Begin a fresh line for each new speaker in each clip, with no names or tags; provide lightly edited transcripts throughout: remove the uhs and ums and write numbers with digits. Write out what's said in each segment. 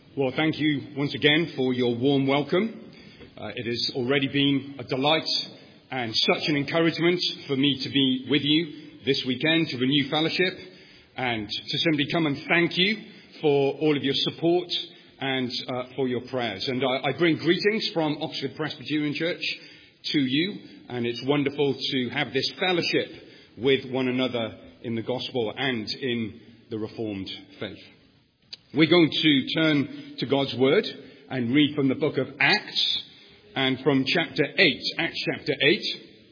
Well, thank you once again for your warm welcome. It has already been a delight and such an encouragement for me to be with you this weekend to renew fellowship and to simply come and thank you for all of your support and for your prayers. And I bring greetings from Oxford Presbyterian Church to you, and it's wonderful to have this fellowship with one another in the gospel and in the Reformed faith. We're going to turn to God's Word and read from the book of Acts and from chapter 8. Acts chapter 8.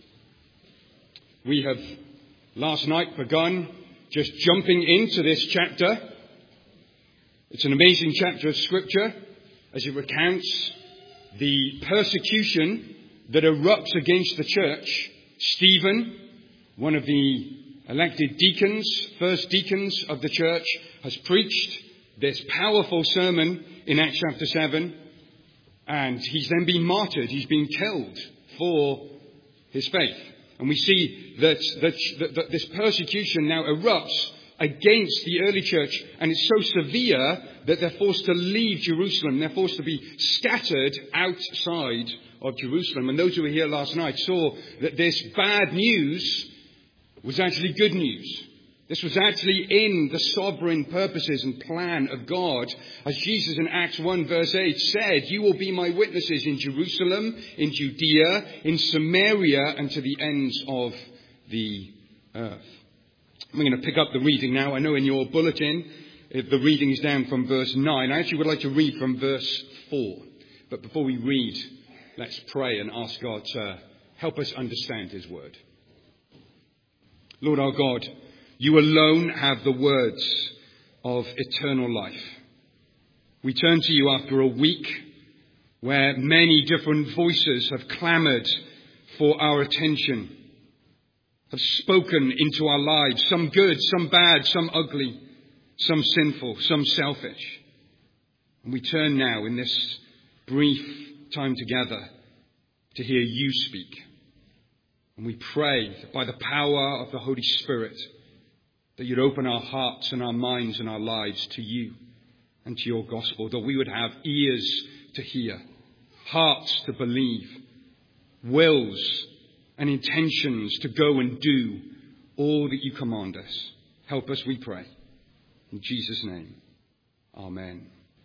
We have last night begun just jumping into this chapter. It's an amazing chapter of Scripture as it recounts the persecution that erupts against the church. Stephen, one of the elected deacons, first deacons of the church, has preached this powerful sermon in Acts chapter 7, and he's then been martyred. He's been killed for his faith. And we see that this persecution now erupts against the early church, and it's so severe that they're forced to leave Jerusalem. They're forced to be scattered outside of Jerusalem. And those who were here last night saw that this bad news was actually good news. This was actually in the sovereign purposes and plan of God. As Jesus in Acts 1 verse 8 said, "You will be my witnesses in Jerusalem, in Judea, in Samaria, and to the ends of the earth." I'm going to pick up the reading now. I know in your bulletin, the reading is down from verse 9. I actually would like to read from verse 4. But before we read, let's pray and ask God to help us understand His word. Lord our God, you alone have the words of eternal life. We turn to you after a week where many different voices have clamoured for our attention, have spoken into our lives, some good, some bad, some ugly, some sinful, some selfish. And we turn now in this brief time together to hear you speak. And we pray that by the power of the Holy Spirit, that you'd open our hearts and our minds and our lives to you and to your gospel, that we would have ears to hear, hearts to believe, wills and intentions to go and do all that you command us. Help us, we pray. In Jesus' name, amen.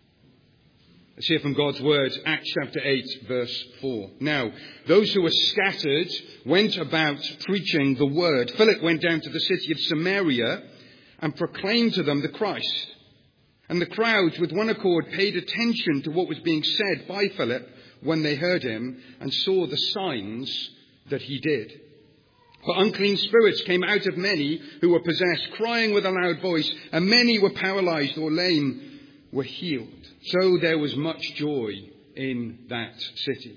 Let's hear from God's word, Acts chapter 8, verse 4. Now, those who were scattered went about preaching the word. Philip went down to the city of Samaria and proclaimed to them the Christ. And the crowds with one accord paid attention to what was being said by Philip when they heard him and saw the signs that he did. For unclean spirits came out of many who were possessed, crying with a loud voice, and many were paralyzed or lame were healed. So there was much joy in that city.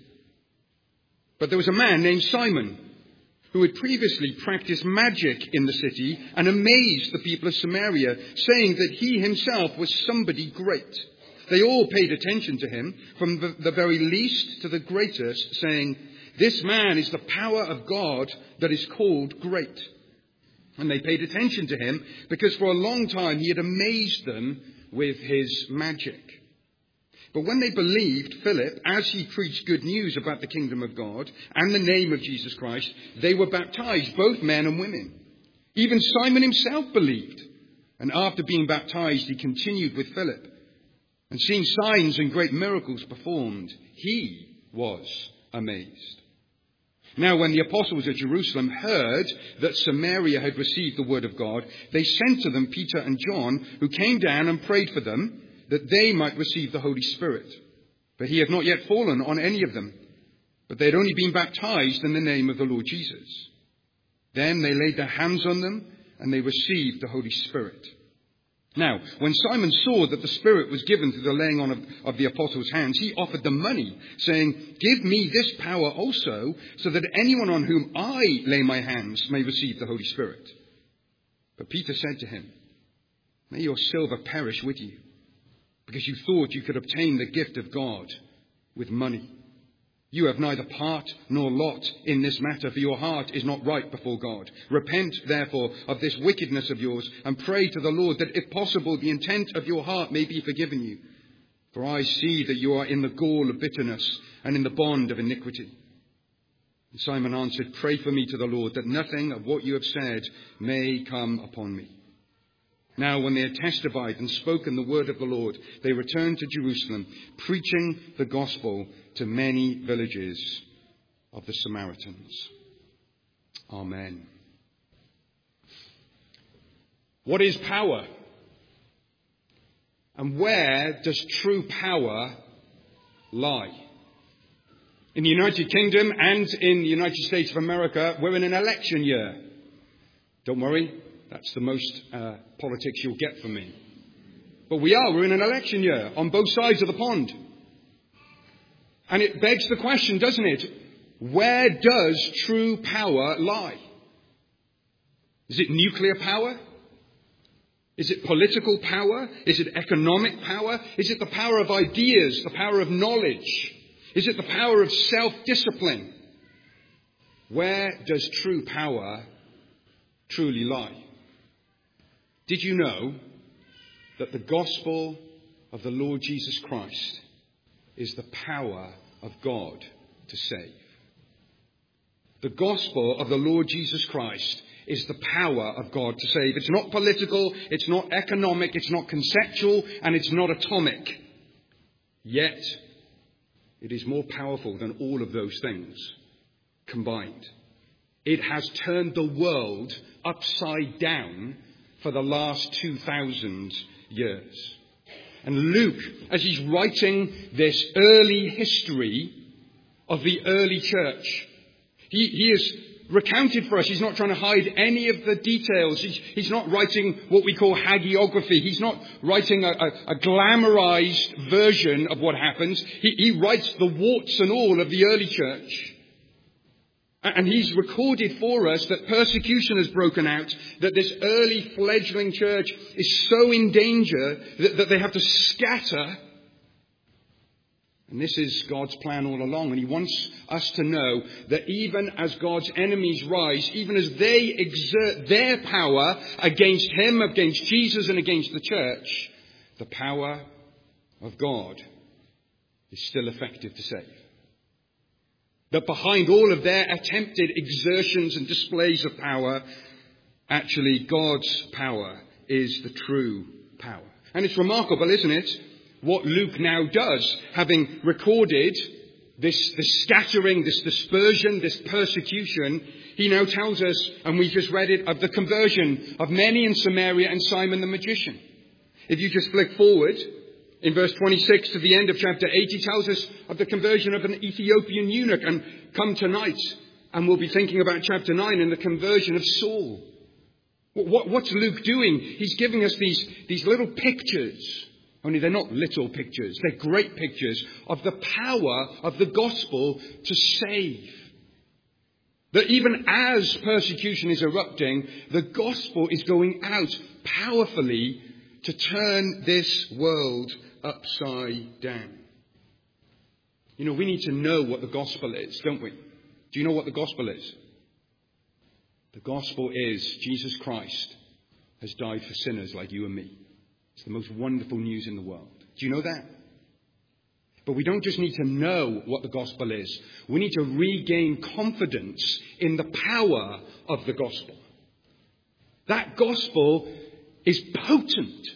But there was a man named Simon who had previously practiced magic in the city and amazed the people of Samaria, saying that he himself was somebody great. They all paid attention to him, from the very least to the greatest, saying, "This man is the power of God that is called great." And they paid attention to him because for a long time he had amazed them with his magic. But when they believed Philip, as he preached good news about the kingdom of God and the name of Jesus Christ, they were baptized, both men and women. Even Simon himself believed. And after being baptized, he continued with Philip. And seeing signs and great miracles performed, he was amazed. Now, when the apostles at Jerusalem heard that Samaria had received the word of God, they sent to them Peter and John, who came down and prayed for them, that they might receive the Holy Spirit. But he had not yet fallen on any of them, but they had only been baptized in the name of the Lord Jesus. Then they laid their hands on them, and they received the Holy Spirit. Now, when Simon saw that the Spirit was given through the laying on of the apostles' hands, he offered them money, saying, "Give me this power also, so that anyone on whom I lay my hands may receive the Holy Spirit." But Peter said to him, "May your silver perish with you, because you thought you could obtain the gift of God with money. You have neither part nor lot in this matter, for your heart is not right before God. Repent, therefore, of this wickedness of yours, and pray to the Lord that, if possible, the intent of your heart may be forgiven you. For I see that you are in the gall of bitterness and in the bond of iniquity. And Simon answered, Pray for me to the Lord, that nothing of what you have said may come upon me. Now when they had testified and spoken the word of the Lord, they returned to Jerusalem, preaching the gospel to many villages of the Samaritans. Amen. What is power? And where does true power lie? In the United Kingdom and in the United States of America, we're in an election year. Don't worry, that's the most politics you'll get from me. But we're in an election year on both sides of the pond. And it begs the question, doesn't it? Where does true power lie? Is it nuclear power? Is it political power? Is it economic power? Is it the power of ideas, the power of knowledge? Is it the power of self-discipline? Where does true power truly lie? Did you know that the gospel of the Lord Jesus Christ is the power of God to save? The gospel of the Lord Jesus Christ is the power of God to save. It's not political, it's not economic, it's not conceptual, and it's not atomic. Yet, it is more powerful than all of those things combined. It has turned the world upside down for the last 2,000 years. And Luke, as he's writing this early history of the early church, he is recounted for us. He's not trying to hide any of the details. He's not writing what we call hagiography. He's not writing a glamorized version of what happens. He writes the warts and all of the early church. And he's recorded for us that persecution has broken out, that this early fledgling church is so in danger that they have to scatter. And this is God's plan all along. And he wants us to know that even as God's enemies rise, even as they exert their power against him, against Jesus and against the church, the power of God is still effective to save. That behind all of their attempted exertions and displays of power, actually God's power is the true power. And it's remarkable, isn't it, what Luke now does, having recorded this scattering, this dispersion, this persecution. He now tells us, and we just read it, of the conversion of many in Samaria and Simon the magician. If you just flick forward in verse 26 to the end of chapter 8, he tells us of the conversion of an Ethiopian eunuch. And come tonight, and we'll be thinking about chapter 9 and the conversion of Saul. What's Luke doing? He's giving us these little pictures. Only they're not little pictures. They're great pictures of the power of the gospel to save. That even as persecution is erupting, the gospel is going out powerfully to turn this world upside down. You know, we need to know what the gospel is, don't we? Do you know what the gospel is? The gospel is Jesus Christ has died for sinners like you and me. It's the most wonderful news in the world. Do you know that? But we don't just need to know what the gospel is. We need to regain confidence in the power of the gospel. That gospel is potent.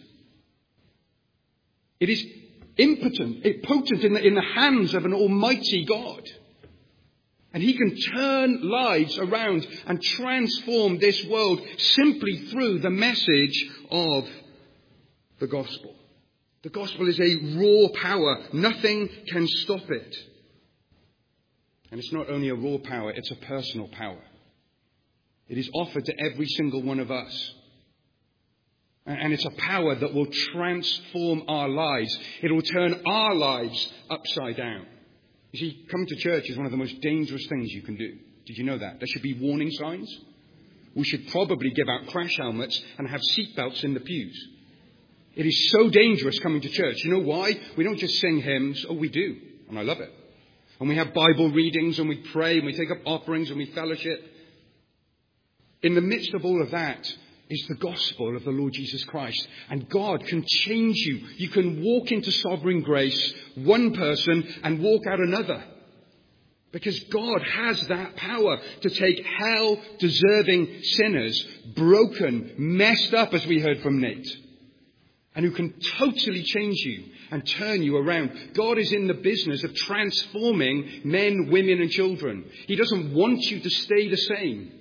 It is impotent. It's potent in the hands of an almighty God. And he can turn lives around and transform this world simply through the message of the gospel. The gospel is a raw power. Nothing can stop it. And it's not only a raw power, it's a personal power. It is offered to every single one of us. And it's a power that will transform our lives. It will turn our lives upside down. You see, coming to church is one of the most dangerous things you can do. Did you know that? There should be warning signs. We should probably give out crash helmets and have seatbelts in the pews. It is so dangerous coming to church. You know why? We don't just sing hymns. Oh, we do. And I love it. And we have Bible readings and we pray and we take up offerings and we fellowship. In the midst of all of that, is the gospel of the Lord Jesus Christ. And God can change you. You can walk into sovereign grace, one person, and walk out another. Because God has that power to take hell-deserving sinners, broken, messed up, as we heard from Nate, and who can totally change you and turn you around. God is in the business of transforming men, women, and children. He doesn't want you to stay the same.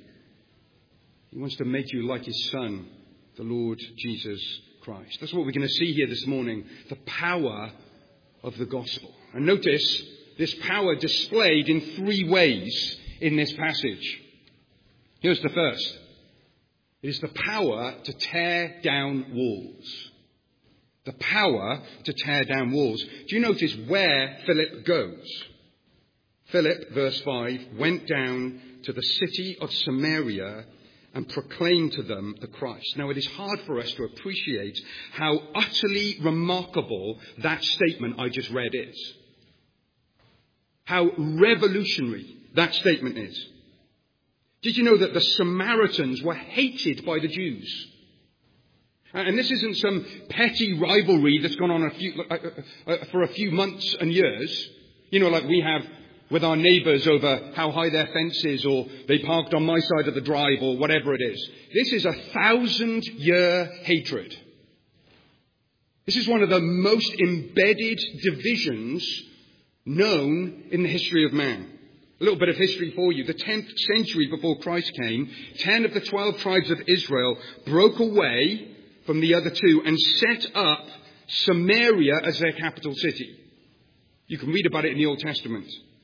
He wants to make you like his Son, the Lord Jesus Christ. That's what we're going to see here this morning, the power of the gospel. And notice this power displayed in three ways in this passage. Here's the first. It is the power to tear down walls. The power to tear down walls. Do you notice where Philip goes? Philip, verse 5, went down to the city of Samaria and proclaimed to them the Christ. Now, it is hard for us to appreciate how utterly remarkable that statement I just read is. How revolutionary that statement is. Did you know that the Samaritans were hated by the Jews? And this isn't some petty rivalry that's gone on for a few months and years. You know, like we have with our neighbours over how high their fence is, or they parked on my side of the drive, or whatever it is. This is 1,000-year hatred. This is one of the most embedded divisions known in the history of man. A little bit of history for you. The 10th century before Christ came, 10 of the 12 tribes of Israel broke away from the other two and set up Samaria as their capital city. You can read about it in the Old Testament.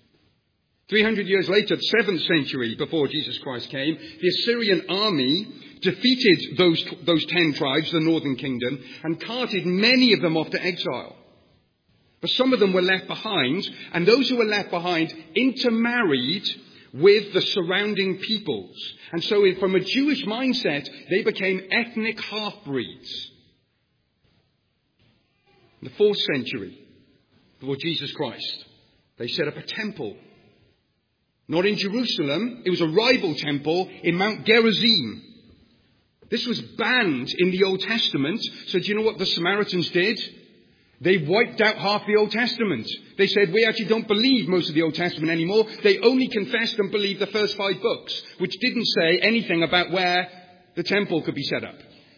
300 years later, the 7th century before Jesus Christ came, the Assyrian army defeated those 10 tribes, the northern kingdom, and carted many of them off to exile. But some of them were left behind, and those who were left behind intermarried with the surrounding peoples. And so from a Jewish mindset, they became ethnic half-breeds. In the 4th century before Jesus Christ, they set up a temple. Not in Jerusalem, it was a rival temple in Mount Gerizim. This was banned in the Old Testament. So do you know what the Samaritans did? They wiped out half the Old Testament. They said, we actually don't believe most of the Old Testament anymore. They only confessed and believed the first 5 books, which didn't say anything about where the temple could be set up.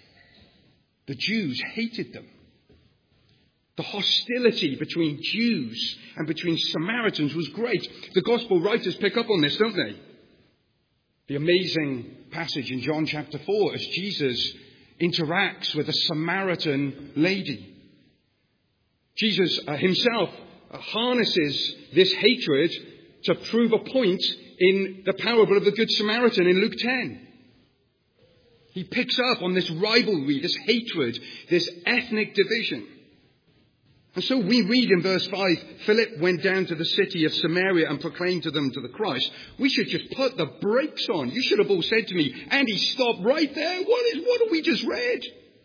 The Jews hated them. The hostility between Jews and between Samaritans was great. The gospel writers pick up on this, don't they? The amazing passage in John chapter 4 as Jesus interacts with a Samaritan lady. Jesus himself harnesses this hatred to prove a point in the parable of the Good Samaritan in Luke 10. He picks up on this rivalry, this hatred, this ethnic division. And so we read in verse 5, Philip went down to the city of Samaria and proclaimed to them to the Christ. We should just put the brakes on. You should have all said to me, Andy, stop right there. What have we just read?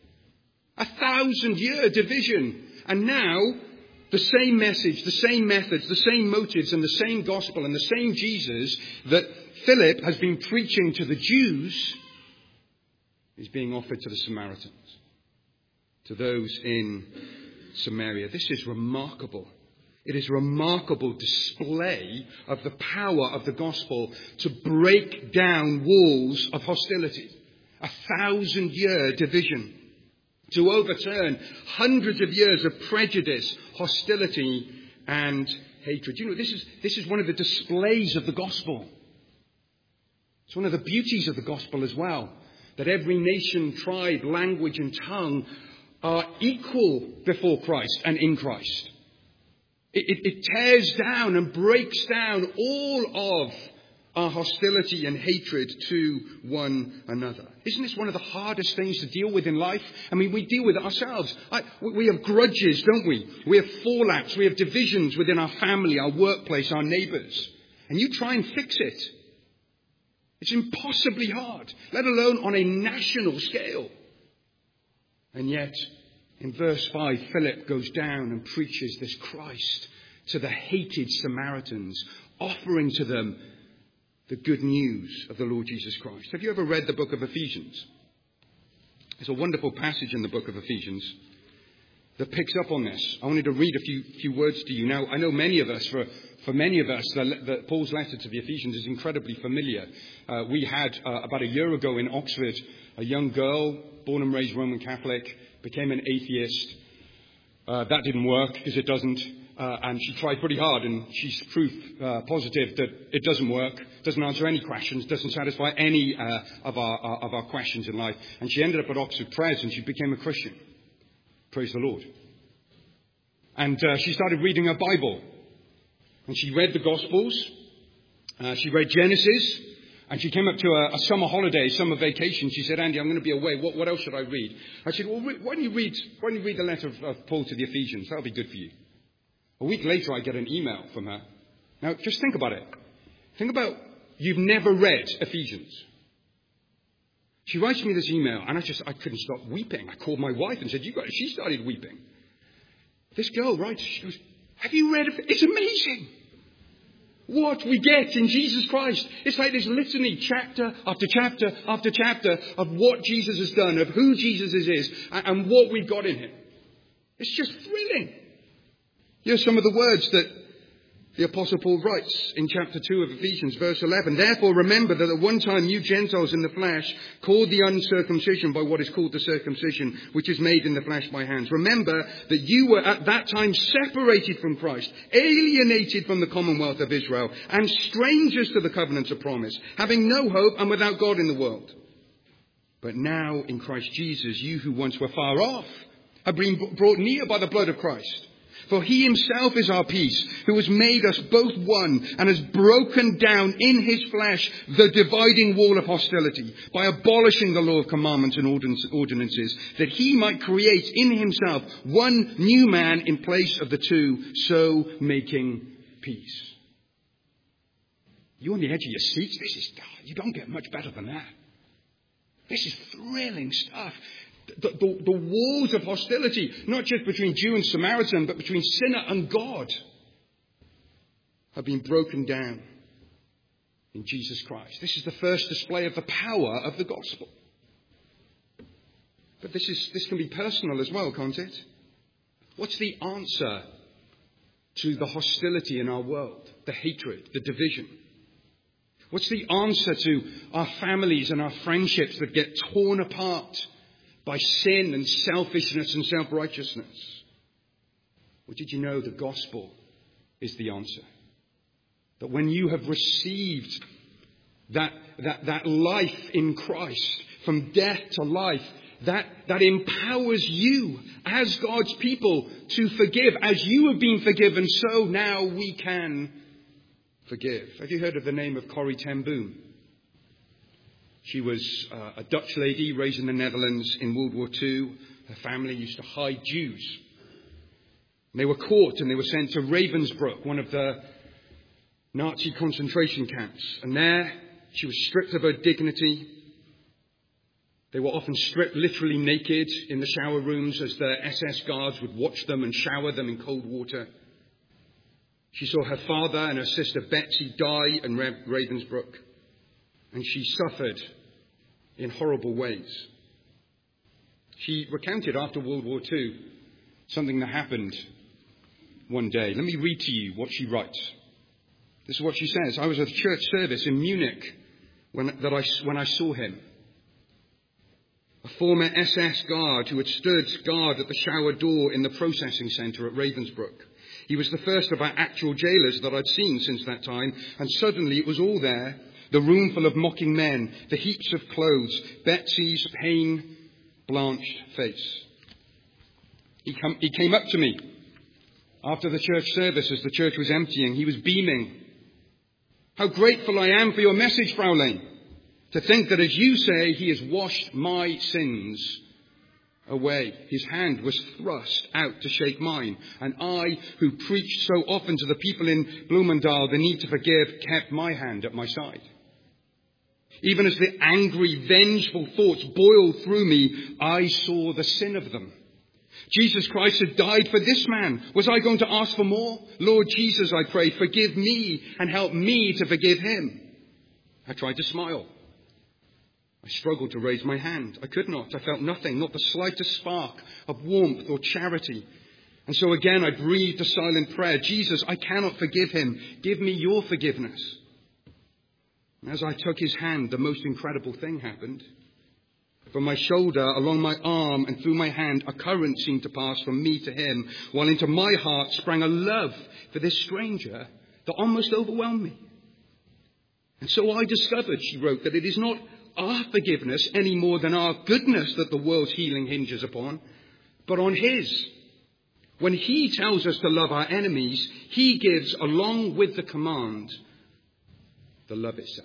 1,000-year division. And now, the same message, the same methods, the same motives, and the same gospel, and the same Jesus that Philip has been preaching to the Jews is being offered to the Samaritans, to those in Samaria. This is remarkable. It is a remarkable display of the power of the gospel to break down walls of hostility. 1,000-year division. To overturn hundreds of years of prejudice, hostility, and hatred. You know, this is one of the displays of the gospel. It's one of the beauties of the gospel as well. That every nation, tribe, language, and tongue are equal before Christ and in Christ. It tears down and breaks down all of our hostility and hatred to one another. Isn't this one of the hardest things to deal with in life? I mean, we deal with it ourselves. We have grudges, don't we? We have fallouts. We have divisions within our family, our workplace, our neighbours. And you try and fix it. It's impossibly hard, let alone on a national scale. And yet, in verse 5, Philip goes down and preaches this Christ to the hated Samaritans, offering to them the good news of the Lord Jesus Christ. Have you ever read the book of Ephesians? There's a wonderful passage in the book of Ephesians that picks up on this. I wanted to read a few words to you. Now, I know many of us, for many of us, Paul's letter to the Ephesians is incredibly familiar. We had, about a year ago in Oxford, a young girl, born and raised Roman Catholic, became an atheist. That didn't work, because it doesn't. And she tried pretty hard, and she's proof positive that it doesn't work, doesn't answer any questions, doesn't satisfy any of our questions in life. And she ended up at Oxford Pres, and she became a Christian. Praise the Lord. And she started reading her Bible. And she read the Gospels. She read Genesis. And she came up to a summer holiday, summer vacation. She said, Andy, I'm going to be away. What else should I read? I said, well, why don't you read the letter of Paul to the Ephesians? That'll be good for you. A week later, I get an email from her. Now, just think about it. Think about, you've never read Ephesians. She writes me this email, and I couldn't stop weeping. I called my wife and said, she started weeping. This girl writes, she goes, have you read it? It's amazing. What we get in Jesus Christ. It's like this litany, chapter after chapter after chapter, of what Jesus has done, of who Jesus is, and what we've got in him. It's just thrilling. Here's some of the words that the Apostle Paul writes in chapter 2 of Ephesians, verse 11. Therefore remember that at one time you Gentiles in the flesh, called the uncircumcision by what is called the circumcision, which is made in the flesh by hands. Remember that you were at that time separated from Christ, alienated from the commonwealth of Israel, and strangers to the covenants of promise, having no hope and without God in the world. But now in Christ Jesus, you who once were far off have been brought near by the blood of Christ. For he himself is our peace, who has made us both one and has broken down in his flesh the dividing wall of hostility by abolishing the law of commandments and ordinances, that he might create in himself one new man in place of the two, so making peace. You're on the edge of your seats. You don't get much better than that. This is thrilling stuff. The walls of hostility, not just between Jew and Samaritan, but between sinner and God, have been broken down in Jesus Christ. This is the first display of the power of the gospel. But this can be personal as well, can't it? What's the answer to the hostility in our world, the hatred, the division? What's the answer to our families and our friendships that get torn apart by sin and selfishness and self-righteousness? Well, did you know the gospel is the answer? That when you have received that life in Christ, from death to life, that empowers you as God's people to forgive. As you have been forgiven, so now we can forgive. Have you heard of the name of Corrie ten Boom? She was a Dutch lady raised in the Netherlands in World War II. Her family used to hide Jews. And they were caught and they were sent to Ravensbrück, one of the Nazi concentration camps. And there she was stripped of her dignity. They were often stripped literally naked in the shower rooms as the SS guards would watch them and shower them in cold water. She saw her father and her sister Betsy die in Ravensbrück. And she suffered in horrible ways. She recounted after World War II something that happened one day. Let me read to you what she writes. This is what she says. I was at a church service in Munich when I saw him. A former SS guard who had stood guard at the shower door in the processing centre at Ravensbrück. He was the first of our actual jailers that I'd seen since that time, and suddenly it was all there. The room full of mocking men, the heaps of clothes, Betsy's pain-blanched face. He came up to me after the church service as the church was emptying. He was beaming. How grateful I am for your message, Fraulein. To think that, as you say, he has washed my sins away. His hand was thrust out to shake mine. And I, who preached so often to the people in Bloemendaal the need to forgive, kept my hand at my side. Even as the angry, vengeful thoughts boiled through me, I saw the sin of them. Jesus Christ had died for this man. Was I going to ask for more? Lord Jesus, I pray, forgive me and help me to forgive him. I tried to smile. I struggled to raise my hand. I could not. I felt nothing, not the slightest spark of warmth or charity. And so again, I breathed a silent prayer. Jesus, I cannot forgive him. Give me your forgiveness. And as I took his hand, the most incredible thing happened. From my shoulder, along my arm, and through my hand, a current seemed to pass from me to him, while into my heart sprang a love for this stranger that almost overwhelmed me. And so I discovered, she wrote, that it is not our forgiveness any more than our goodness that the world's healing hinges upon, but on his. When he tells us to love our enemies, he gives, along with the command, the love itself.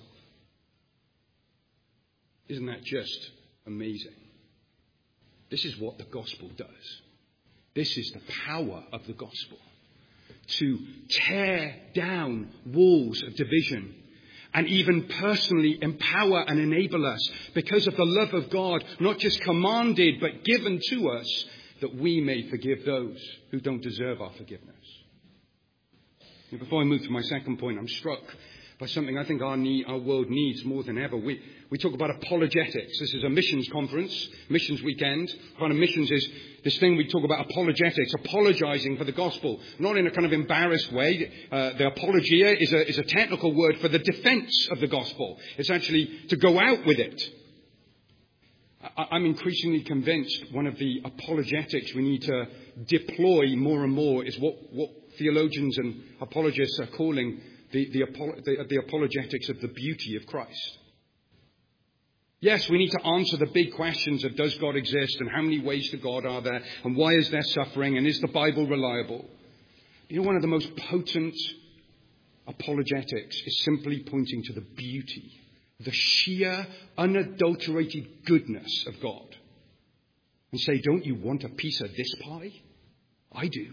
Isn't that just amazing? This is what the gospel does. This is the power of the gospel. To tear down walls of division and even personally empower and enable us because of the love of God, not just commanded but given to us, that we may forgive those who don't deserve our forgiveness. And before I move to my second point, I'm struck by something I think our world needs more than ever. We talk about apologetics. This is a missions conference, missions weekend. Kind of missions is this thing we talk about apologetics, apologizing for the gospel, not in a kind of embarrassed way. The apologia is a technical word for the defense of the gospel. It's actually to go out with it. I'm increasingly convinced one of the apologetics we need to deploy more and more is what theologians and apologists are calling the apologetics of the beauty of Christ. Yes, we need to answer the big questions of does God exist and how many ways to God are there and why is there suffering and is the Bible reliable? You know, one of the most potent apologetics is simply pointing to the beauty, the sheer, unadulterated goodness of God. And say, don't you want a piece of this pie? I do.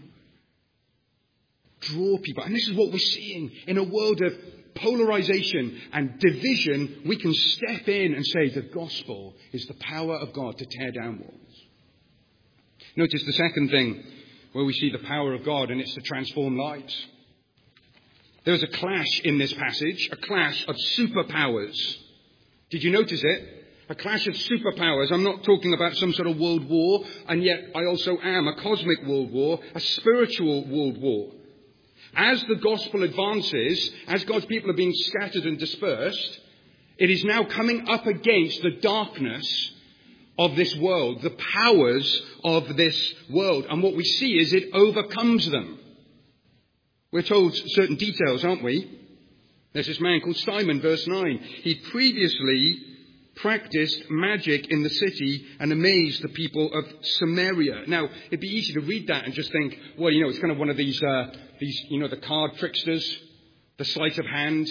Draw people. And this is what we're seeing in a world of polarization and division. We can step in and say the gospel is the power of God to tear down walls. Notice the second thing where we see the power of God, and it's to transform lives. There's a clash in this passage, a clash of superpowers. Did you notice it? A clash of superpowers. I'm not talking about some sort of world war, and yet I also am a cosmic world war, a spiritual world war. As the gospel advances, as God's people are being scattered and dispersed, it is now coming up against the darkness of this world, the powers of this world. And what we see is it overcomes them. We're told certain details, aren't we? There's this man called Simon, verse 9. He previously practiced magic in the city and amazed the people of Samaria. Now, it'd be easy to read that and just think, well, it's kind of one of these, the card tricksters, the sleight of hand.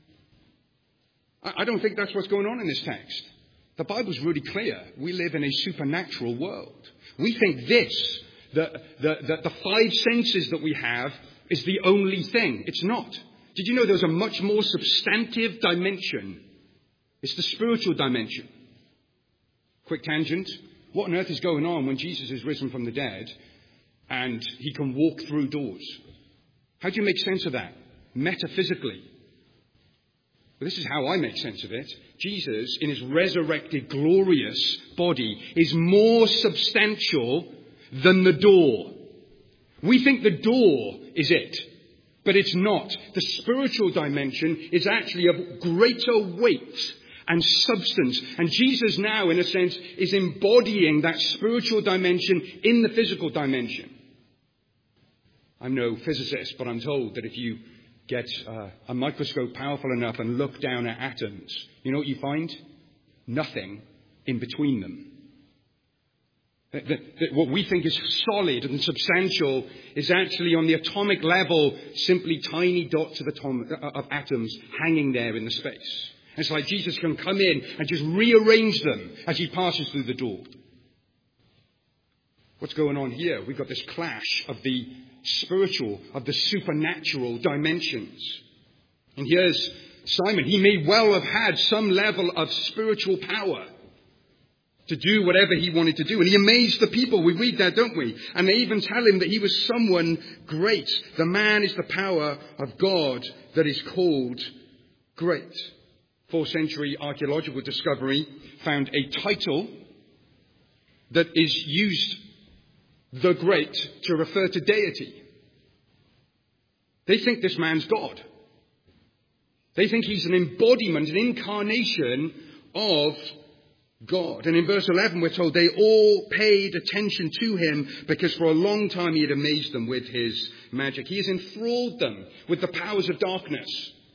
I don't think that's what's going on in this text. The Bible's really clear. We live in a supernatural world. We think the five senses that we have is the only thing. It's not. Did you know there's a much more substantive dimension? It's the spiritual dimension. Quick tangent. What on earth is going on when Jesus is risen from the dead and he can walk through doors? How do you make sense of that? Metaphysically. Well, this is how I make sense of it. Jesus, in his resurrected, glorious body, is more substantial than the door. We think the door is it, but it's not. The spiritual dimension is actually of greater weight and substance. And Jesus now, in a sense, is embodying that spiritual dimension in the physical dimension. I'm no physicist, but I'm told that if you get a microscope powerful enough and look down at atoms, you know what you find? Nothing in between them. What we think is solid and substantial is actually on the atomic level simply tiny dots of atoms hanging there in the space. It's like Jesus can come in and just rearrange them as he passes through the door. What's going on here? We've got this clash of the spiritual, of the supernatural dimensions. And here's Simon. He may well have had some level of spiritual power to do whatever he wanted to do. And he amazed the people. We read that, don't we? And they even tell him that he was someone great. The man is the power of God that is called great. 4th century archaeological discovery found a title that is used, the Great, to refer to deity. They think this man's God. They think he's an embodiment, an incarnation of God. And in verse 11 we're told they all paid attention to him because for a long time he had amazed them with his magic. He has enthralled them with the powers of darkness.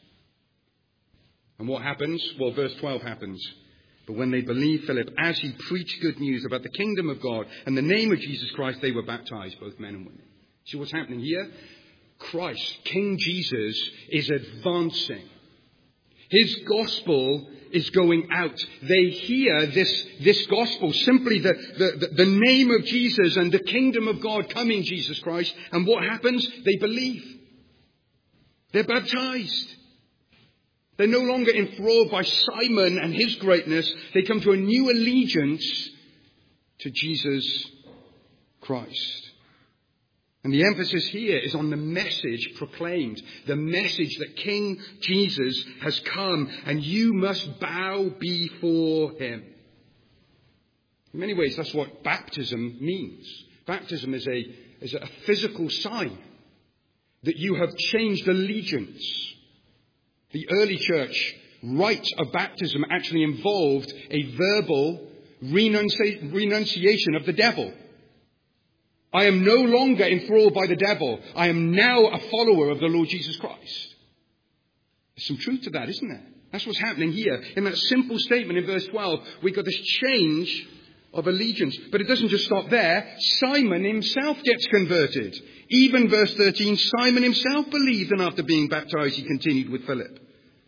And what happens? Well, verse 12 happens. But when they believed Philip, as he preached good news about the kingdom of God and the name of Jesus Christ, they were baptized, both men and women. See what's happening here? Christ, King Jesus, is advancing. His gospel is going out. They hear this gospel, simply the name of Jesus and the kingdom of God coming, Jesus Christ. And what happens? They believe. They're baptized. They're no longer enthralled by Simon and his greatness. They come to a new allegiance to Jesus Christ. And the emphasis here is on the message proclaimed, the message that King Jesus has come and you must bow before him. In many ways, that's what baptism means. Baptism is a physical sign that you have changed allegiance. The early church rite of baptism actually involved a verbal renunciation of the devil. I am no longer enthralled by the devil. I am now a follower of the Lord Jesus Christ. There's some truth to that, isn't there? That's what's happening here. In that simple statement in verse 12, we've got this change of allegiance. But it doesn't just stop there. Simon himself gets converted. Even verse 13, Simon himself believed, and after being baptized, he continued with Philip.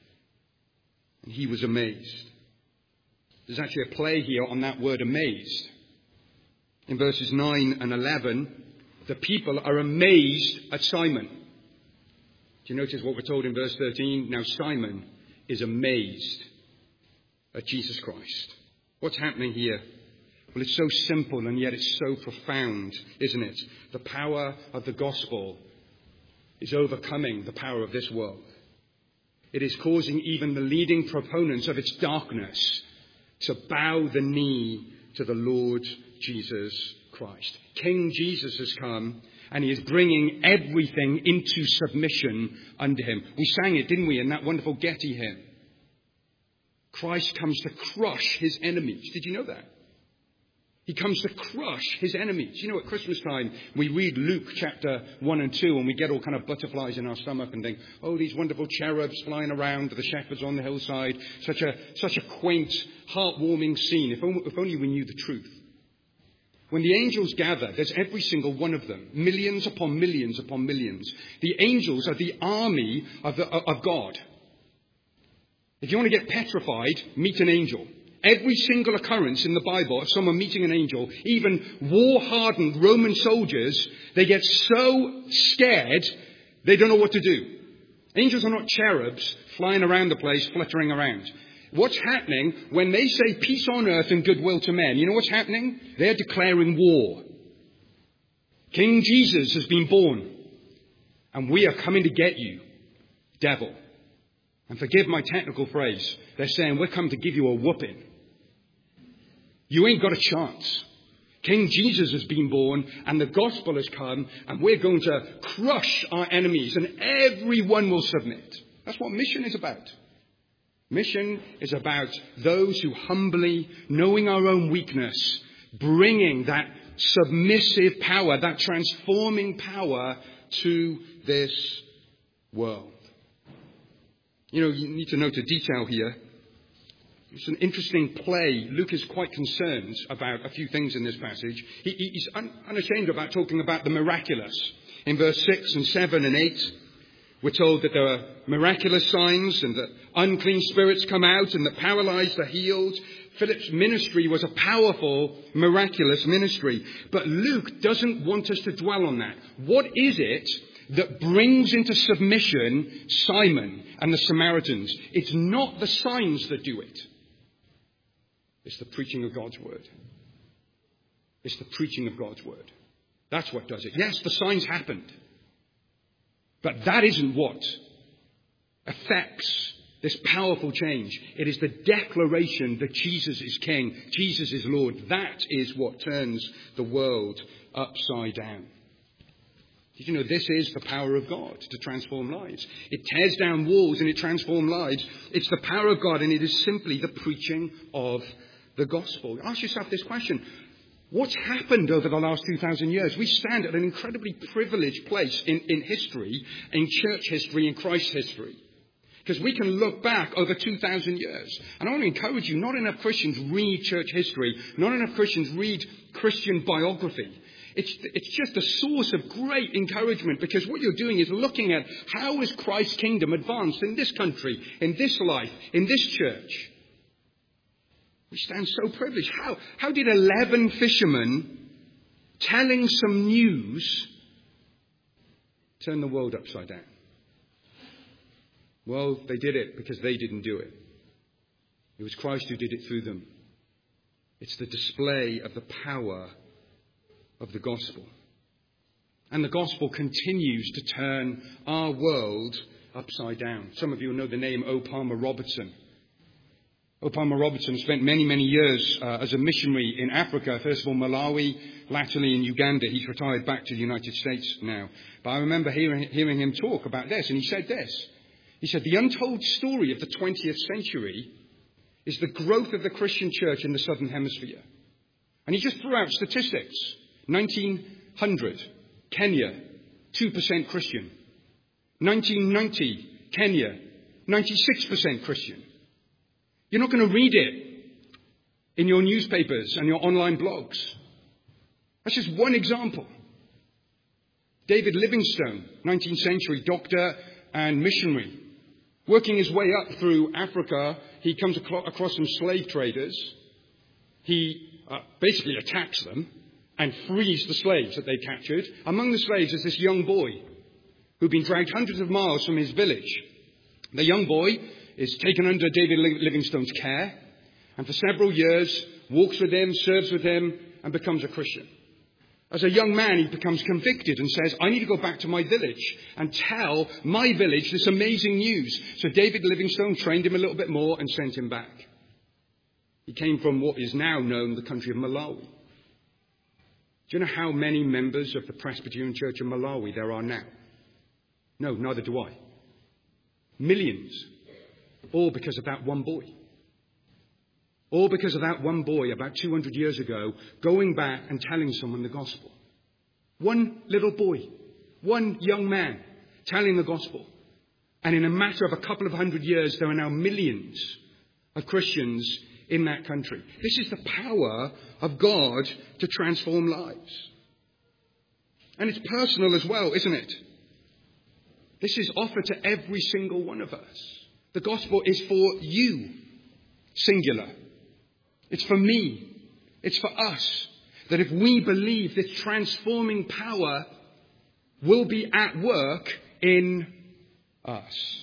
And he was amazed. There's actually a play here on that word amazed. In verses 9 and 11, the people are amazed at Simon. Do you notice what we're told in verse 13? Now Simon is amazed at Jesus Christ. What's happening here? Well, it's so simple and yet it's so profound, isn't it? The power of the gospel is overcoming the power of this world. It is causing even the leading proponents of its darkness to bow the knee to the Lord Jesus Christ. King Jesus has come and he is bringing everything into submission under him. We sang it, didn't we, in that wonderful Getty hymn? Christ comes to crush his enemies. Did you know that? He comes to crush his enemies. You know, at Christmas time, we read Luke chapter 1 and 2 and we get all kind of butterflies in our stomach and think, oh, these wonderful cherubs flying around, the shepherds on the hillside. Such a quaint, heartwarming scene. If only we knew the truth. When the angels gather, there's every single one of them. Millions upon millions upon millions. The angels are the army of God. If you want to get petrified, meet an angel. Every single occurrence in the Bible of someone meeting an angel, even war-hardened Roman soldiers, they get so scared, they don't know what to do. Angels are not cherubs flying around the place, fluttering around. What's happening when they say peace on earth and goodwill to men? You know what's happening? They're declaring war. King Jesus has been born, and we are coming to get you, devil. And forgive my technical phrase, they're saying we're come to give you a whooping. You ain't got a chance. King Jesus has been born and the gospel has come and we're going to crush our enemies and everyone will submit. That's what mission is about. Mission is about those who humbly, knowing our own weakness, bringing that submissive power, that transforming power to this world. You know, you need to note a detail here. It's an interesting play. Luke is quite concerned about a few things in this passage. He's unashamed about talking about the miraculous. In verse 6 and 7 and 8, we're told that there are miraculous signs and that unclean spirits come out and that paralyzed are healed. Philip's ministry was a powerful, miraculous ministry. But Luke doesn't want us to dwell on that. What is it that brings into submission Simon and the Samaritans? It's not the signs that do it. It's the preaching of God's word. It's the preaching of God's word. That's what does it. Yes, the signs happened. But that isn't what affects This powerful change. It is the declaration that Jesus is King, Jesus is Lord. That is what turns the world upside down. Did you know this is the power of God to transform lives? It tears down walls and it transforms lives. It's the power of God, and it is simply the preaching of the gospel. Ask yourself this question. What's happened over the last 2,000 years? We stand at an incredibly privileged place in history, in church history, in Christ's history. Because we can look back over 2,000 years. And I want to encourage you, not enough Christians read church history. Not enough Christians read Christian biography. It's just a source of great encouragement, because what you're doing is looking at how has Christ's kingdom advanced in this country, in this life, in this church. We stand so privileged. How did 11 fishermen telling some news turn the world upside down? Well, they did it because they didn't do it. It was Christ who did it through them. It's the display of the power of the gospel. And the gospel continues to turn our world upside down. Some of you will know the name O. Palmer Robertson. O. Palmer Robertson spent many, many years as a missionary in Africa. First of all, Malawi, latterly in Uganda. He's retired back to the United States now. But I remember hearing him talk about this, and he said this. He said, the untold story of the 20th century is the growth of the Christian church in the Southern Hemisphere. And he just threw out statistics. 1900, Kenya, 2% Christian. 1990, Kenya, 96% Christian. You're not going to read it in your newspapers and your online blogs. That's just one example. David Livingstone, 19th century doctor and missionary. Working his way up through Africa, he comes across some slave traders. He basically attacks them and frees the slaves that they captured. Among the slaves is this young boy who'd been dragged hundreds of miles from his village. The young boy is taken under David Livingstone's care, and for several years walks with him, serves with him, and becomes a Christian. As a young man, he becomes convicted and says, I need to go back to my village and tell my village this amazing news. So David Livingstone trained him a little bit more and sent him back. He came from what is now known the country of Malawi. Do you know how many members of the Presbyterian Church of Malawi there are now? No, neither do I. Millions. All because of that one boy. All because of that one boy about 200 years ago going back and telling someone the gospel. One little boy, one young man telling the gospel. And in a matter of a couple of hundred years, there are now millions of Christians in that country. This is the power of God to transform lives. And it's personal as well, isn't it? This is offered to every single one of us. The gospel is for you, singular. It's for me. It's for us. That if we believe this transforming power will be at work in us.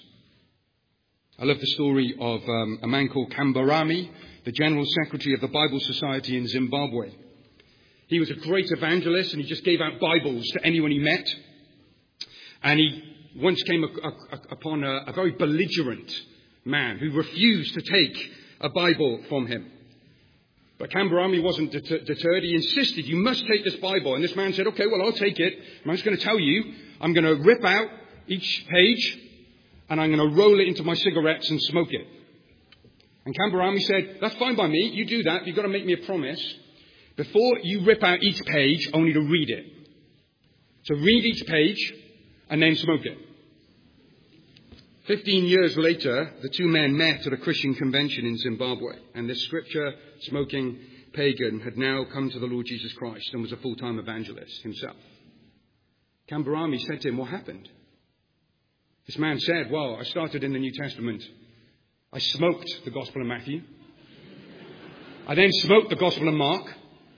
I love the story of a man called Kambarami, the General Secretary of the Bible Society in Zimbabwe. He was a great evangelist, and he just gave out Bibles to anyone he met. And he once came upon a very belligerent man who refused to take a Bible from him. But Kambarami wasn't deterred. He insisted, you must take this Bible. And this man said, okay, well, I'll take it. I'm just going to tell you, I'm going to rip out each page and I'm going to roll it into my cigarettes and smoke it. And Kambarami said, that's fine by me. You do that. You've got to make me a promise. Before you rip out each page, I want you to read it. So read each page and then smoke it. 15 years later, the two men met at a Christian convention in Zimbabwe, and this scripture-smoking pagan had now come to the Lord Jesus Christ and was a full-time evangelist himself. Kambarami said to him, what happened? This man said, well, I started in the New Testament. I smoked the Gospel of Matthew. I then smoked the Gospel of Mark.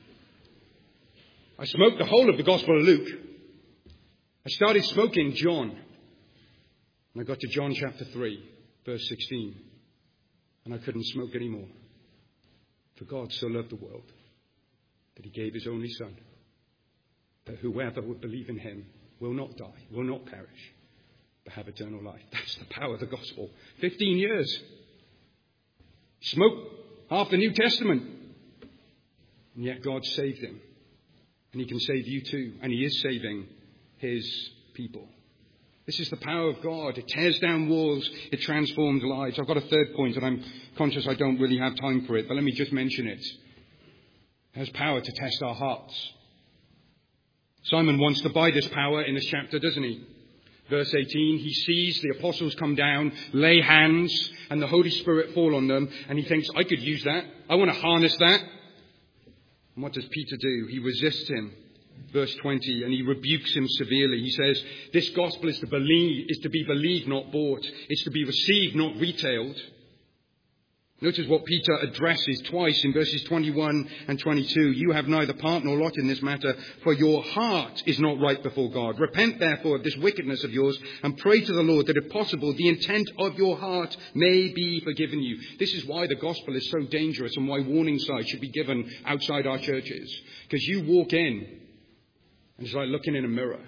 I smoked the whole of the Gospel of Luke. I started smoking John. And I got to John chapter 3, verse 16. And I couldn't smoke anymore. For God so loved the world that he gave his only Son, that whoever would believe in him will not die, will not perish, but have eternal life. That's the power of the gospel. 15 years. Smoked half the New Testament. And yet God saved him. And he can save you too. And he is saving his people. This is the power of God. It tears down walls. It transforms lives. I've got a third point, and I'm conscious I don't really have time for it, but let me just mention it. It has power to test our hearts. Simon wants to buy this power in this chapter, doesn't he? Verse 18, he sees the apostles come down, lay hands, and the Holy Spirit fall on them, and he thinks, I could use that. I want to harness that. And what does Peter do? He resists him. Verse 20, and he rebukes him severely. He says, this gospel is to be believed, not bought. It's to be received, not retailed. Notice what Peter addresses twice in verses 21 and 22. You have neither part nor lot in this matter, for your heart is not right before God. Repent therefore of this wickedness of yours, and pray to the Lord that if possible the intent of your heart may be forgiven you. This is why the gospel is so dangerous and why warning signs should be given outside our churches. Because you walk in, and it's like looking in a mirror.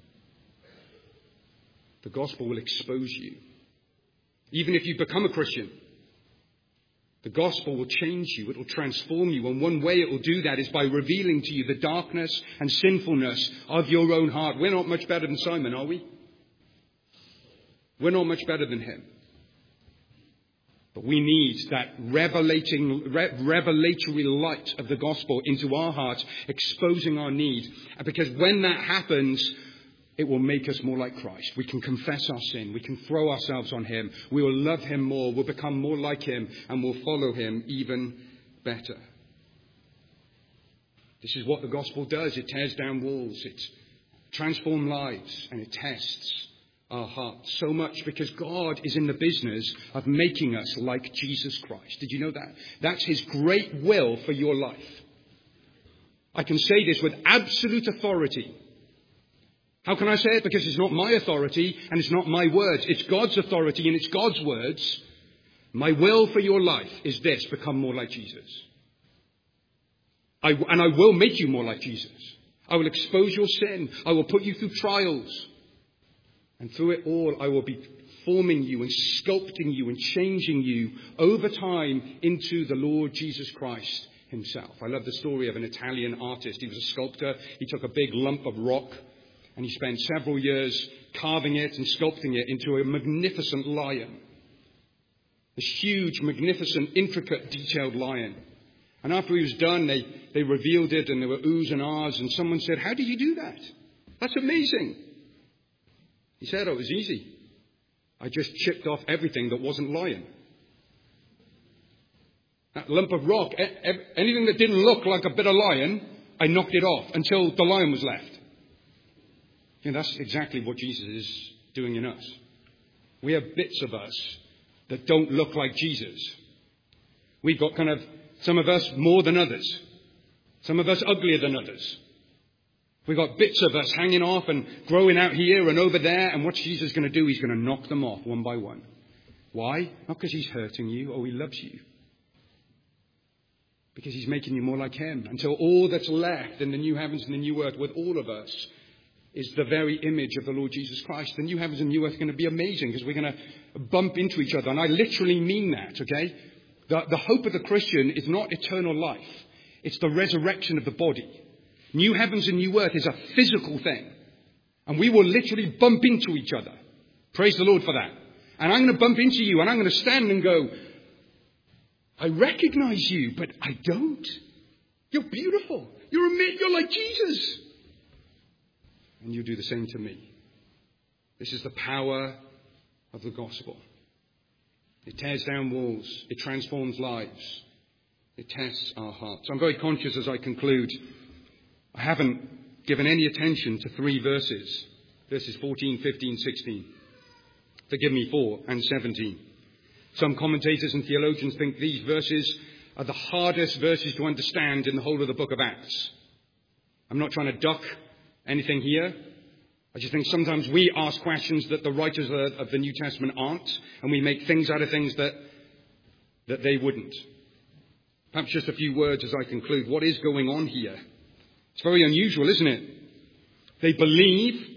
The gospel will expose you. Even if you become a Christian, the gospel will change you. It will transform you. And one way it will do that is by revealing to you the darkness and sinfulness of your own heart. We're not much better than Simon, are we? We're not much better than him. But we need that revelatory light of the gospel into our hearts, exposing our need. Because when that happens, it will make us more like Christ. We can confess our sin. We can throw ourselves on him. We will love him more. We'll become more like him, and we'll follow him even better. This is what the gospel does. It tears down walls. It transforms lives, and it tests our hearts. So much because God is in the business of making us like Jesus Christ. Did you know that? That's his great will for your life. I can say this with absolute authority. How can I say it? Because it's not my authority and it's not my words. It's God's authority and it's God's words. My will for your life is this: become more like Jesus. I will make you more like Jesus. I will expose your sin. I will put you through trials. And through it all, I will be forming you and sculpting you and changing you over time into the Lord Jesus Christ himself. I love the story of an Italian artist. He was a sculptor. He took a big lump of rock, and he spent several years carving it and sculpting it into a magnificent lion. This huge, magnificent, intricate, detailed lion. And after he was done, they revealed it, and there were oohs and ahs, and someone said, how did you do that? That's amazing. He said, oh, it was easy. I just chipped off everything that wasn't lion. That lump of rock, anything that didn't look like a bit of lion, I knocked it off until the lion was left. You know, that's exactly what Jesus is doing in us. We have bits of us that don't look like Jesus. We've got some of us more than others. Some of us uglier than others. We've got bits of us hanging off and growing out here and over there. And what's Jesus going to do? He's going to knock them off one by one. Why? Not because he's hurting you or he loves you. Because he's making you more like him. Until all that's left in the new heavens and the new earth with all of us is the very image of the Lord Jesus Christ. The new heavens and new earth are going to be amazing because we're going to bump into each other. And I literally mean that, okay? The hope of the Christian is not eternal life. It's the resurrection of the body. New heavens and new earth is a physical thing. And we will literally bump into each other. Praise the Lord for that. And I'm going to bump into you and I'm going to stand and go, I recognize you, but I don't. You're beautiful. You're like Jesus. And you do the same to me. This is the power of the gospel. It tears down walls. It transforms lives. It tests our hearts. I'm very conscious as I conclude, I haven't given any attention to 3 verses. Verses 14, 15, 16. Forgive me, 4 and 17. Some commentators and theologians think these verses are the hardest verses to understand in the whole of the book of Acts. I'm not trying to duck anything here. I just think sometimes we ask questions that the writers of the New Testament aren't, and we make things out of things that they wouldn't. Perhaps just a few words as I conclude. What is going on here? It's very unusual, isn't it? They believe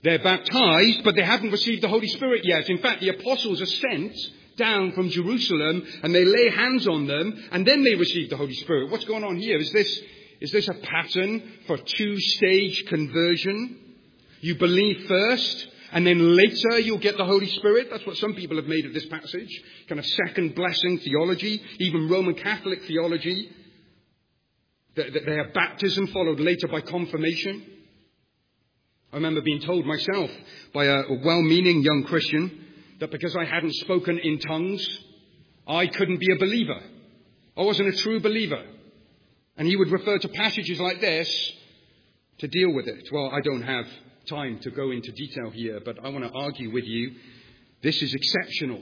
They're baptized, but they haven't received the Holy Spirit yet. In fact, the apostles are sent down from Jerusalem and they lay hands on them and then they receive the Holy Spirit. What's going on here? Is this a pattern for two-stage conversion? You believe first and then later you'll get the Holy Spirit? That's what some people have made of this passage. Kind of second blessing theology, even Roman Catholic theology. That they have baptism followed later by confirmation. I remember being told myself by a well-meaning young Christian that because I hadn't spoken in tongues, I couldn't be a believer. I wasn't a true believer. And he would refer to passages like this to deal with it. Well, I don't have time to go into detail here, but I want to argue with you. This is exceptional.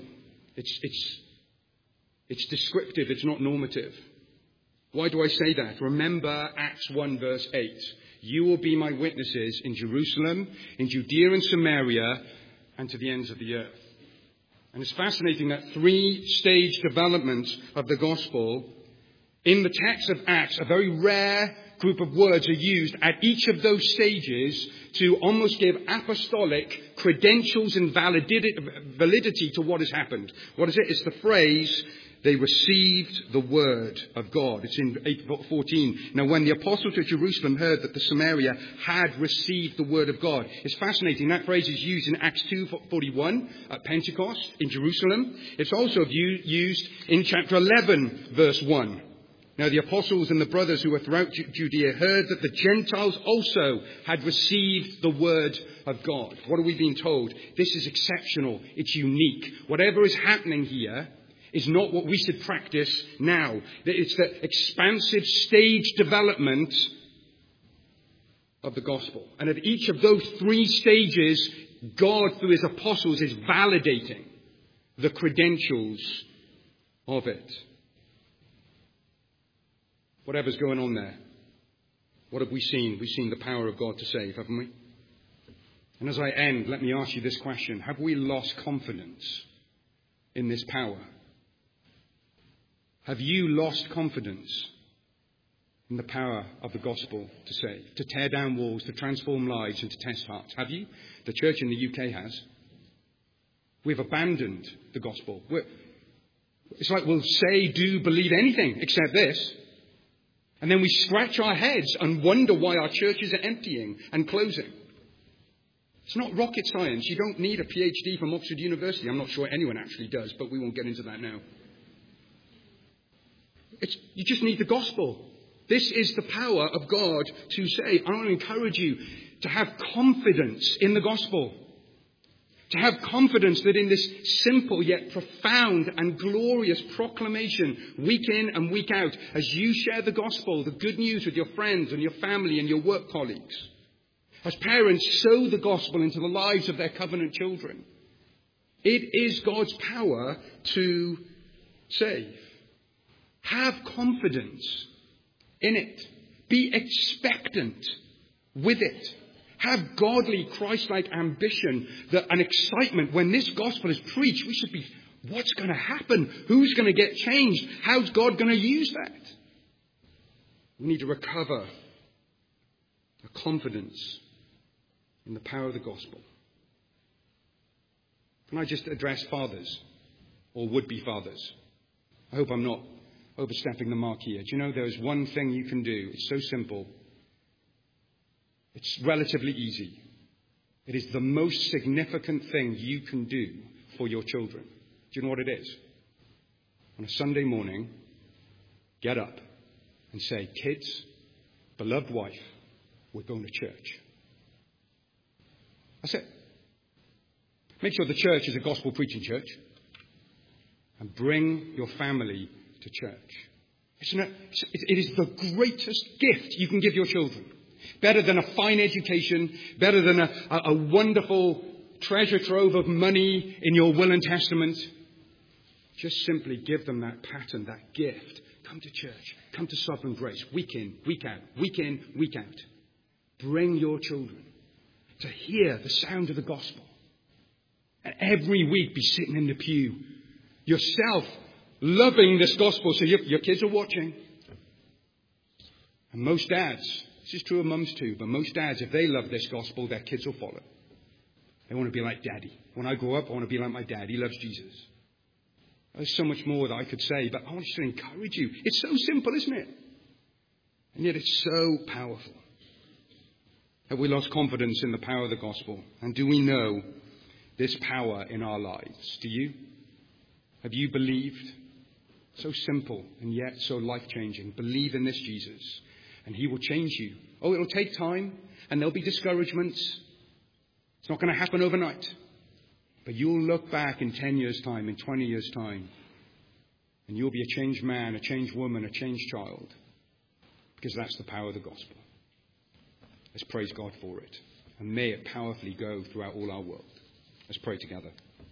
It's descriptive. It's not normative. Why do I say that? Remember Acts 1 verse 8. You will be my witnesses in Jerusalem, in Judea and Samaria, and to the ends of the earth. And it's fascinating that three-stage development of the gospel. In the text of Acts, a very rare group of words are used at each of those stages to almost give apostolic credentials and validity to what has happened. What is it? It's the phrase, they received the word of God. It's in 8:14. Now, when the apostles at Jerusalem heard that the Samaria had received the word of God. It's fascinating. That phrase is used in Acts 2:41 at Pentecost in Jerusalem. It's also used in chapter 11, verse 1. Now, the apostles and the brothers who were throughout Judea heard that the Gentiles also had received the word of God. What are we being told? This is exceptional. It's unique. Whatever is happening here is not what we should practice now. It's the expansive stage development of the gospel. And at each of those three stages, God, through his apostles, is validating the credentials of it. Whatever's going on there, what have we seen? We've seen the power of God to save, haven't we? And as I end, let me ask you this question. Have we lost confidence in this power? Have you lost confidence in the power of the gospel to save, to tear down walls, to transform lives and to test hearts? Have you? The church in the UK has. We've abandoned the gospel. It's like we'll say, do, believe anything except this. And then we scratch our heads and wonder why our churches are emptying and closing. It's not rocket science. You don't need a PhD from Oxford University. I'm not sure anyone actually does, but we won't get into that now. You just need the gospel. This is the power of God to save. I want to encourage you to have confidence in the gospel. To have confidence that in this simple yet profound and glorious proclamation, week in and week out, as you share the gospel, the good news with your friends and your family and your work colleagues, as parents sow the gospel into the lives of their covenant children, it is God's power to save. Have confidence in it. Be expectant with it. Have godly, Christ-like ambition and excitement. When this gospel is preached, we should be, what's going to happen? Who's going to get changed? How's God going to use that? We need to recover a confidence in the power of the gospel. Can I just address fathers or would-be fathers? I hope I'm not overstepping the mark here. Do you know there is one thing you can do? It's so simple. It's relatively easy. It is the most significant thing you can do for your children. Do you know what it is? On a Sunday morning, get up and say, kids, beloved wife, we're going to church. That's it. Make sure the church is a gospel preaching church. And bring your family to church. It is the greatest gift you can give your children. Better than a fine education, better than a wonderful treasure trove of money in your will and testament. Just simply give them that pattern, that gift. Come to church. Come to Sovereign Grace. Week in, week out. Week in, week out. Bring your children to hear the sound of the gospel. And every week be sitting in the pew. Yourself loving this gospel. So your kids are watching. And most dads, this is true of mums too, but most dads, if they love this gospel, their kids will follow. I want to be like Daddy. When I grow up, I want to be like my dad. He loves Jesus. There's so much more that I could say, but I want to encourage you. It's so simple, isn't it? And yet it's so powerful. Have we lost confidence in the power of the gospel? And do we know this power in our lives? Do you? Have you believed? So simple and yet so life-changing. Believe in this Jesus and he will change you. Oh, it'll take time and there'll be discouragements. It's not going to happen overnight. But you'll look back in 10 years' time, in 20 years' time, and you'll be a changed man, a changed woman, a changed child. Because that's the power of the gospel. Let's praise God for it. And may it powerfully go throughout all our world. Let's pray together.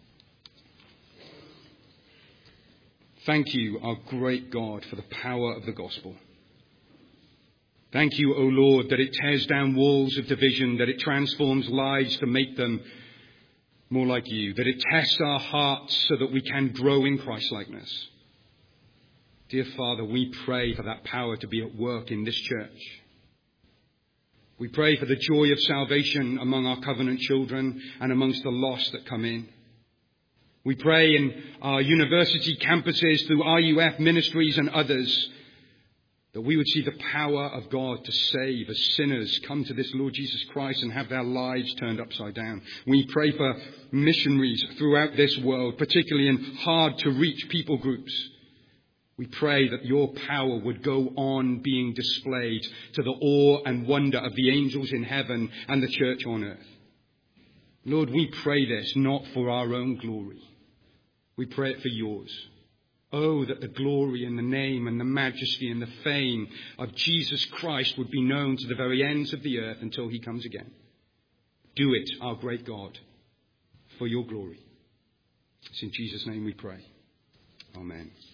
Thank you, our great God, for the power of the gospel. Thank you, O Lord, that it tears down walls of division, that it transforms lives to make them more like you, that it tests our hearts so that we can grow in Christ-likeness. Dear Father, we pray for that power to be at work in this church. We pray for the joy of salvation among our covenant children and amongst the lost that come in. We pray in our university campuses through RUF ministries and others that we would see the power of God to save as sinners come to this Lord Jesus Christ and have their lives turned upside down. We pray for missionaries throughout this world, particularly in hard-to-reach people groups. We pray that your power would go on being displayed to the awe and wonder of the angels in heaven and the church on earth. Lord, we pray this not for our own glory. We pray it for yours. Oh, that the glory and the name and the majesty and the fame of Jesus Christ would be known to the very ends of the earth until he comes again. Do it, our great God, for your glory. It's in Jesus' name we pray. Amen.